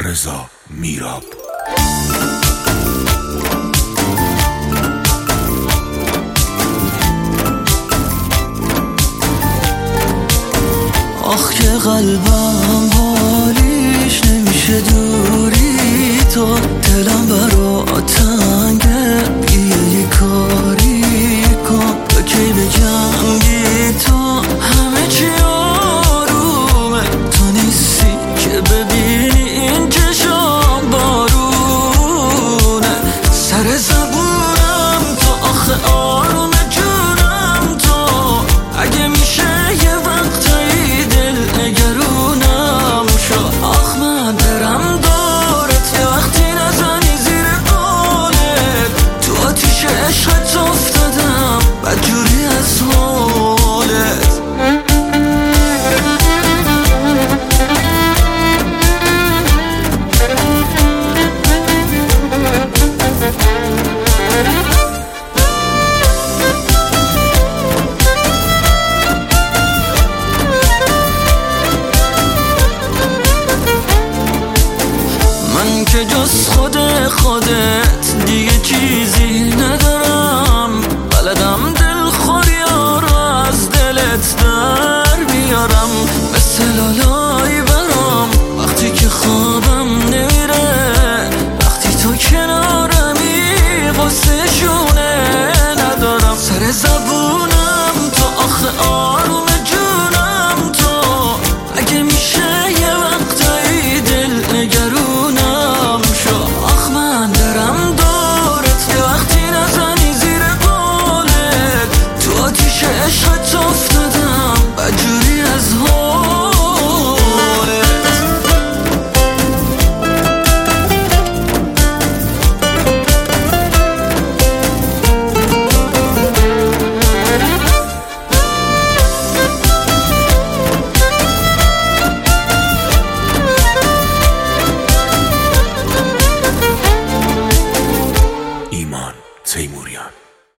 رضا میراب. آخ که قلبم حالیش نمیشه دوری تو، دلم برا تنگه یه کاری کن، تو کی بجنگی تو همه چی آرومه، تو نیستی که ببینی این چشام بارونه، سر زبونم تو آخه آروم جونم تو، اگه میشه یه وقتایی دل نگرونم شو، آخ من برم دارت یه وقتی نزنی زیر قولت، تو آتیش عشقت افتادم بدجوری از حالت. من که جز خودت دیگه چیز